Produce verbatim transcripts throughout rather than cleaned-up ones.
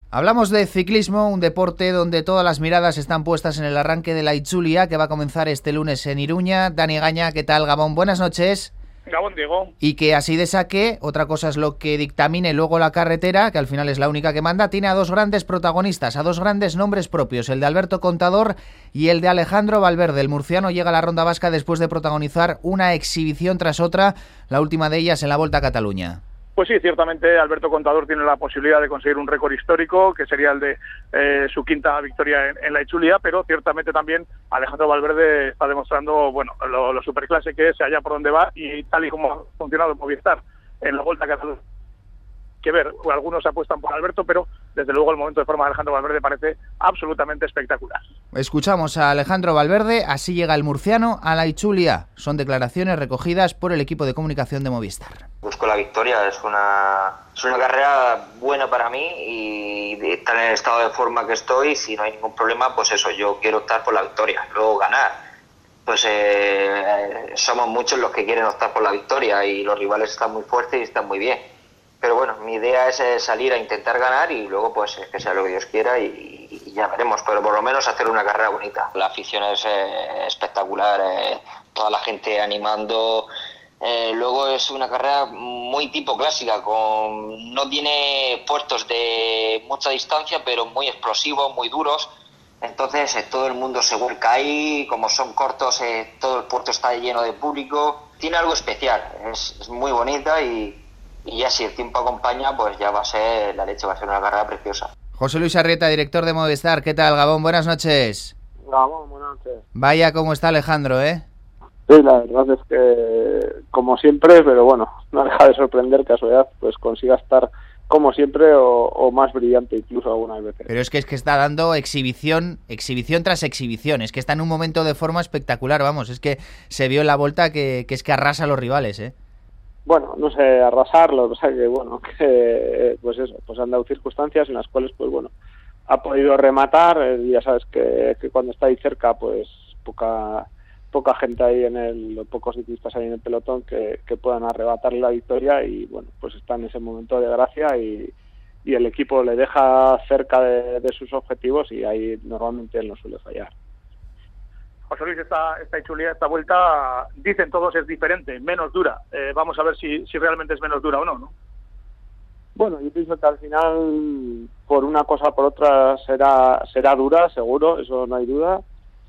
Hablamos de ciclismo, un deporte donde todas las miradas están puestas en el arranque de la Itzulia, que va a comenzar este lunes en Iruña. Dani Gaña, ¿qué tal, Gabón? Buenas noches. Gabón, Diego. Y que así de saque, otra cosa es lo que dictamine luego la carretera, que al final es la única que manda, tiene a dos grandes protagonistas, a dos grandes nombres propios, el de Alberto Contador y el de Alejandro Valverde. El murciano llega a la Ronda Vasca después de protagonizar una exhibición tras otra, la última de ellas en la Volta a Cataluña. Pues sí, ciertamente Alberto Contador tiene la posibilidad de conseguir un récord histórico, que sería el de eh, su quinta victoria en, en la Itzulia, pero ciertamente también Alejandro Valverde está demostrando, bueno, lo, lo superclase que es allá por donde va, y tal y como ha funcionado en Movistar en la Volta a Cataluña. Que ver, algunos apuestan por Alberto, pero desde luego el momento de forma de Alejandro Valverde parece absolutamente espectacular. Escuchamos a Alejandro Valverde, así llega el murciano a la Itzulia. Son declaraciones recogidas por el equipo de comunicación de Movistar. Busco la victoria, es una, es una carrera buena para mí y de estar en el estado de forma que estoy, si no hay ningún problema, pues eso, yo quiero optar por la victoria, luego ganar. Pues eh, somos muchos los que quieren optar por la victoria y los rivales están muy fuertes y están muy bien. Pero bueno, mi idea es salir a intentar ganar y luego pues que sea lo que Dios quiera y, y ya veremos, pero por lo menos hacer una carrera bonita. La afición es eh, espectacular, eh, toda la gente animando. Eh, luego es una carrera muy tipo clásica, con no tiene puertos de mucha distancia, pero muy explosivos, muy duros. Entonces eh, todo el mundo se vuelca ahí, como son cortos, eh, todo el puerto está lleno de público. Tiene algo especial, es, es muy bonita y Y ya si el tiempo acompaña, pues ya va a ser la leche, va a ser una carrera preciosa. José Luis Arrieta, director de Movistar. ¿Qué tal, Gabón? Buenas noches. Gabón, buenas noches. Vaya cómo está Alejandro, ¿eh? Sí, la verdad es que, como siempre, pero bueno, no deja de sorprender que a su edad pues consiga estar como siempre o, o más brillante incluso algunas veces. Pero es que es que está dando exhibición, exhibición tras exhibición. Es que está en un momento de forma espectacular, vamos. Es que se vio en la Volta que, que es que arrasa a los rivales, ¿eh? Bueno, no sé, arrasarlo, o sea que bueno, que pues eso, pues han dado circunstancias en las cuales pues bueno, ha podido rematar, eh, ya sabes que, que cuando está ahí cerca pues poca poca gente ahí en el, pocos ciclistas ahí en el pelotón que, que puedan arrebatarle la victoria y bueno, pues está en ese momento de gracia y, y el equipo le deja cerca de, de sus objetivos y ahí normalmente él no suele fallar. José Luis, esta, esta Itzulia, esta vuelta, dicen todos es diferente, menos dura. Eh, vamos a ver si, si realmente es menos dura o no, ¿no? Bueno, yo pienso que al final, por una cosa o por otra, será será dura, seguro, eso no hay duda.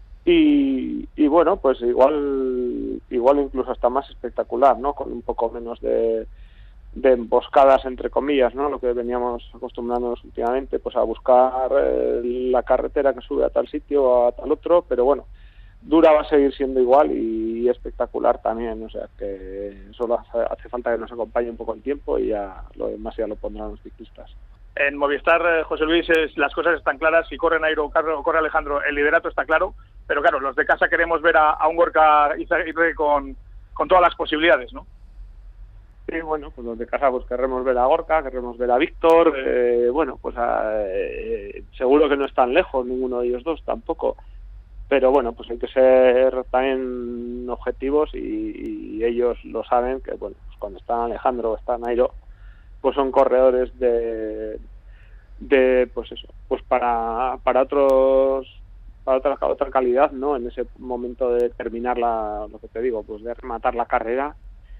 Y, y bueno, pues igual igual incluso hasta más espectacular, ¿no? Con un poco menos de, de emboscadas, entre comillas, ¿no? Lo que veníamos acostumbrándonos últimamente, pues a buscar eh, la carretera que sube a tal sitio o a tal otro, pero bueno, dura va a seguir siendo igual y espectacular también, o sea que solo hace, hace falta que nos acompañe un poco el tiempo y ya lo demás ya lo pondrán los ciclistas. En Movistar, eh, José Luis, es, las cosas están claras, si corre Nairo o corre Alejandro, el liderato está claro, pero claro, los de casa queremos ver a, a un Gorka Izaguirre con, con todas las posibilidades, ¿no? Sí, bueno, pues los de casa pues querremos ver a Gorka, queremos ver a Víctor, eh, bueno, pues a, eh, seguro que no están lejos ninguno de ellos dos tampoco. Pero bueno, pues hay que ser también objetivos y, y ellos lo saben que bueno, pues cuando está Alejandro o está Nairo, pues son corredores de, de pues eso, pues para para otros para otra otra calidad, ¿no? En ese momento de terminar la, lo que te digo, pues de rematar la carrera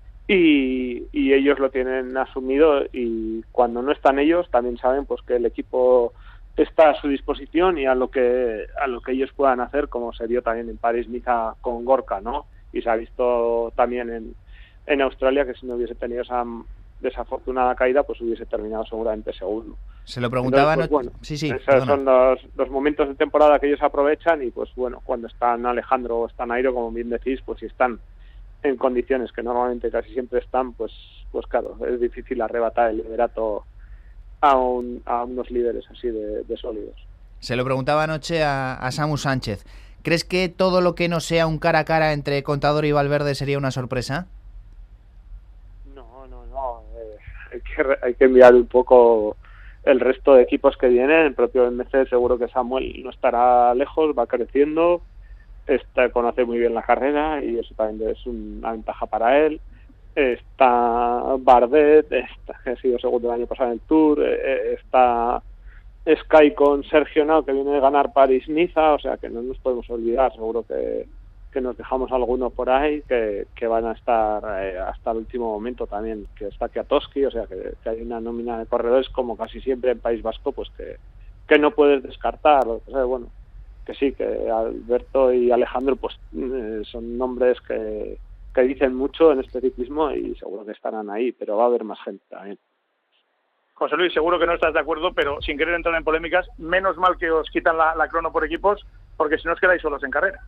y, y ellos lo tienen asumido y cuando no están ellos también saben pues que el equipo está a su disposición y a lo que a lo que ellos puedan hacer, como se vio también en París-Niza con Gorka, ¿no? Y se ha visto también en, en Australia que si no hubiese tenido esa desafortunada caída, pues hubiese terminado seguramente segundo. Se lo preguntaban... Entonces, pues, bueno, sí, sí, esos perdona. son los, los momentos de temporada que ellos aprovechan y pues bueno, cuando están Alejandro o están Nairo, como bien decís, pues si están en condiciones que normalmente casi siempre están, pues pues claro, es difícil arrebatar el liderato A, un, a unos líderes así de, de sólidos. Se lo preguntaba anoche a, a Samu Sánchez. ¿Crees que todo lo que no sea un cara a cara entre Contador y Valverde sería una sorpresa? No, no, no. Eh, hay, que, hay que mirar un poco el resto de equipos que vienen. El propio M C seguro que Samuel no estará lejos, va creciendo, está, conoce muy bien la carrera y eso también es una ventaja para él. Está Bardet, está, que ha sido segundo el año pasado en el Tour, eh, está Sky con Sergio Nao, que viene de ganar París-Niza, o sea que no nos podemos olvidar, seguro que, que nos dejamos alguno por ahí que, que van a estar eh, hasta el último momento también, que está Kwiatkowski, o sea que, que hay una nómina de corredores como casi siempre en País Vasco, pues que, que no puedes descartar. O sea, bueno, que sí, que Alberto y Alejandro pues eh, son nombres que, que dicen mucho en este ciclismo y seguro que estarán ahí, pero va a haber más gente también. José Luis, seguro que no estás de acuerdo, pero sin querer entrar en polémicas, menos mal que os quitan la, la crono por equipos, porque si no os quedáis solos en carrera.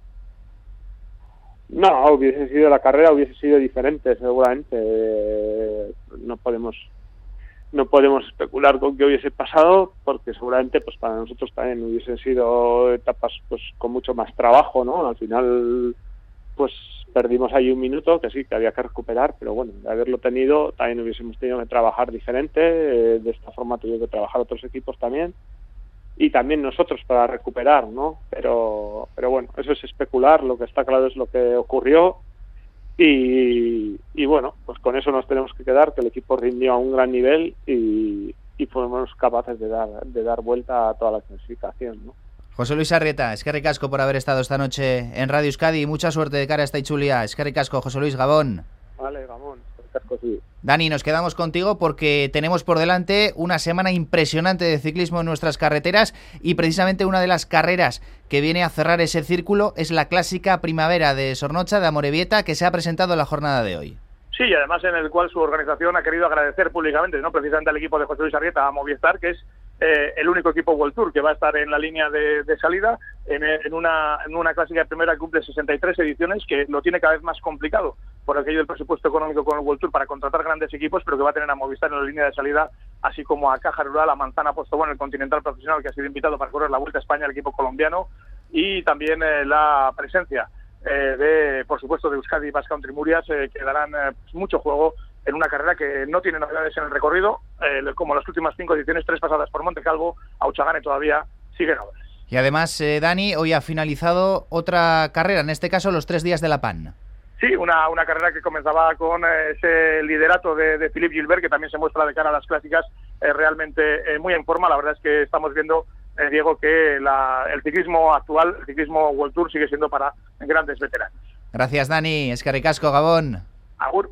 No, hubiese sido la carrera, hubiese sido diferente, seguramente. Eh, no podemos no podemos especular con qué hubiese pasado, porque seguramente pues para nosotros también hubiesen sido etapas pues con mucho más trabajo, ¿no? Al final pues perdimos ahí un minuto, que sí, que había que recuperar, pero bueno, de haberlo tenido también hubiésemos tenido que trabajar diferente, eh, de esta forma tuvieron que trabajar otros equipos también, y también nosotros para recuperar, ¿no? Pero pero bueno, eso es especular, lo que está claro es lo que ocurrió, y, y bueno, pues con eso nos tenemos que quedar, que el equipo rindió a un gran nivel y, y fuimos capaces de dar de dar vuelta a toda la clasificación, ¿no? José Luis Arrieta, eskerrik asko por haber estado esta noche en Radio Euskadi y mucha suerte de cara a esta Itzulia. Eskerrik asko, José Luis, Gabón. Vale, Gabón, eskerrik asko, sí. Dani, nos quedamos contigo porque tenemos por delante una semana impresionante de ciclismo en nuestras carreteras y precisamente una de las carreras que viene a cerrar ese círculo es la clásica Primavera de Zornotza de Amorebieta, que se ha presentado en la jornada de hoy. Sí, y además en el cual su organización ha querido agradecer públicamente, no precisamente al equipo de José Luis Arrieta, a Movistar, que es eh, el único equipo World Tour que va a estar en la línea de, de salida en, en, una, en una clásica de primera que cumple sesenta y tres ediciones, que lo tiene cada vez más complicado por aquello del presupuesto económico con el World Tour para contratar grandes equipos, pero que va a tener a Movistar en la línea de salida, así como a Caja Rural, a Manzana Postobón, el Continental Profesional, que ha sido invitado para correr la Vuelta a España, el equipo colombiano, y también eh, la presencia eh, de, por supuesto, de Euskadi y Basque Country Murias, eh, que darán eh, mucho juego en una carrera que no tiene novedades en el recorrido, eh, como las últimas cinco ediciones, tres pasadas por Montecalvo, Auchagane todavía sigue novedades. Y además, eh, Dani, hoy ha finalizado otra carrera, en este caso los tres días de la P A N. Sí, una, una carrera que comenzaba con eh, ese liderato de, de Philippe Gilbert, que también se muestra de cara a las clásicas eh, realmente eh, muy en forma. La verdad es que estamos viendo, eh, Diego, que la, el ciclismo actual, el ciclismo World Tour, sigue siendo para grandes veteranos. Gracias, Dani. Eskerrik asko, Gabón. Agur.